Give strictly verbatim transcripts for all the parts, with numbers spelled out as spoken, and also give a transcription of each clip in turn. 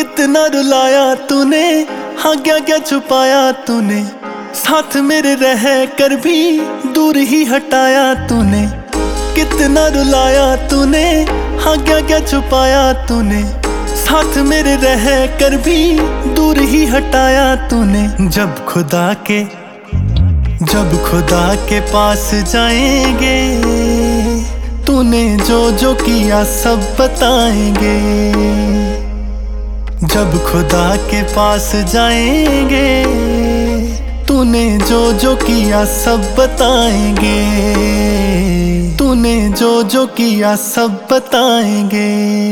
कितना रुलाया तूने, हाँ क्या क्या छुपाया तूने। साथ मेरे रह कर भी दूर ही हटाया तूने। कितना रुलाया तूने, हाँ क्या क्या छुपाया तूने। साथ मेरे रह कर भी दूर ही हटाया तूने। जब खुदा के जब खुदा के पास जाएंगे, तूने जो जो किया सब बताएंगे। जब खुदा के पास जाएंगे, तूने जो जो किया सब बताएंगे। तूने जो जो किया सब बताएंगे।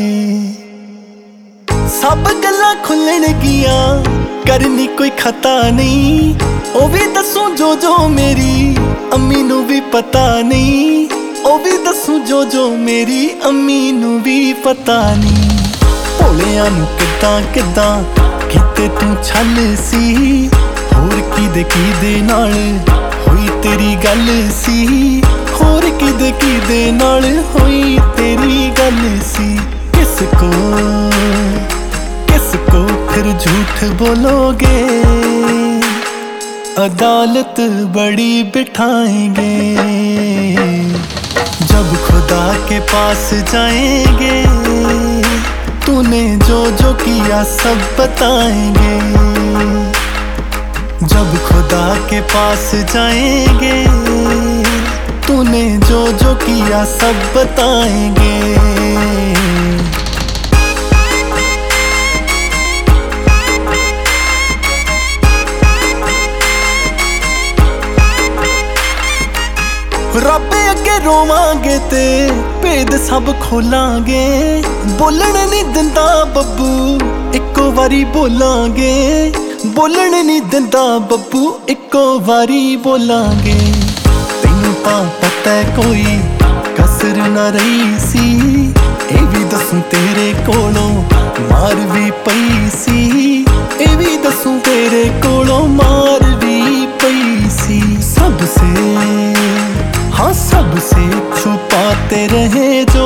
सब गल्लां खुलणगियां, करनी कोई खता नहीं। ओ भी दसूं जो जो मेरी अम्मी नू भी पता नहीं। ओ भी दसूं जो जो मेरी अम्मी नू भी पता नहीं। भोलिया नू किदां किदां किते तू छल सी। होर किदे किदे नाल होई तेरी गल सी। होर किदे किदे नाल होई तेरी गल सी। किसको किसको फिर झूठ बोलोगे, अदालत बड़ी बिठाएंगे। जब खुदा के पास जाएंगे, तूने जो जो किया सब बताएंगे। जब खुदा के पास जाएंगे, तूने जो जो किया सब बताएंगे। रब अगे रोवांगे ते भेद सब खोलांगे। बोलण नहीं दिंदा बब्बू, इक्को वारी बोलांगे। बोलण नहीं दिंदा बब्बू, इक्को वारी बोलांगे। तैनू तां पता है कोई कसर ना रही सी। ए भी दसूं तेरे कोलों मार भी पई सी। ए भी दसूं तेरे कोलों मार भी पई सी। सबसे हाँ सबसे छुपाते रहे जो,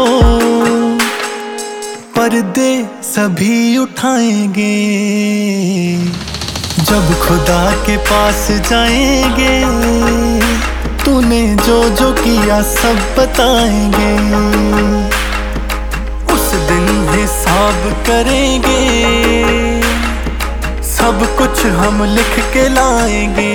पर्दे सभी उठाएंगे। जब खुदा के पास जाएंगे, तूने जो जो किया सब बताएंगे। उस दिन हिसाब करेंगे, सब कुछ हम लिख के लाएंगे।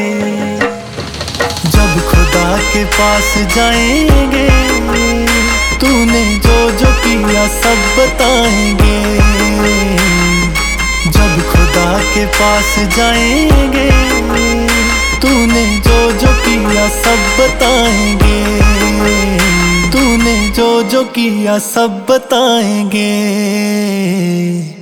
जब खुदा के पास जाएंगे, तूने जो जो किया सब बताएंगे। जब खुदा के पास जाएंगे, तूने जो जो किया सब बताएंगे। तूने जो जो किया सब बताएंगे।